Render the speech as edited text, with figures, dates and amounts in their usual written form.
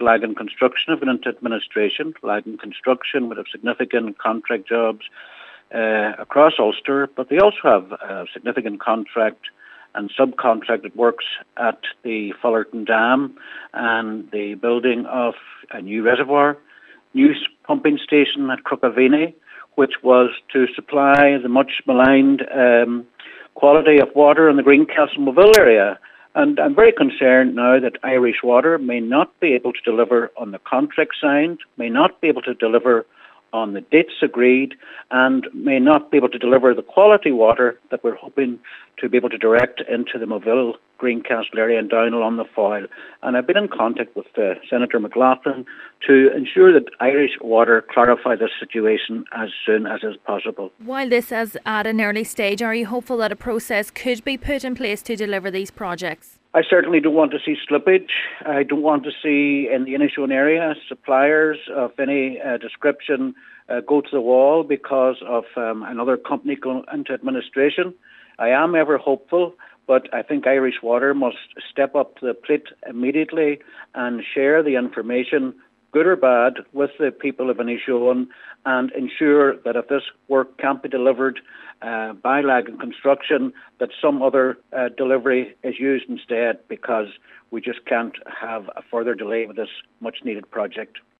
Lagan Construction have been into administration. Lagan Construction would have significant contract jobs across Ulster, but they also have significant contract and subcontracted works at the Fullerton Dam and the building of a new reservoir, new pumping station at Crookavini, which was to supply the much maligned quality of water in the Greencastle Moville area. And I'm very concerned now that Irish Water may not be able to deliver on the contract signed, may not be able to deliver on the dates agreed, and may not be able to deliver the quality water that we're hoping to be able to direct into the Moville, Greencastle area and down along the Foyle. And I've been in contact with Senator McLaughlin to ensure that Irish Water clarify this situation as soon as is possible. While this is at an early stage, are you hopeful that a process could be put in place to deliver these projects? I certainly don't want to see slippage. I don't want to see in the Inishowen area suppliers of any description go to the wall because of another company going into administration. I am ever hopeful, but I think Irish Water must step up to the plate immediately and share the information, good or bad, with the people of Inishowen and ensure that if this work can't be delivered by Lagan Construction, that some other delivery is used instead, because we just can't have a further delay with this much needed project.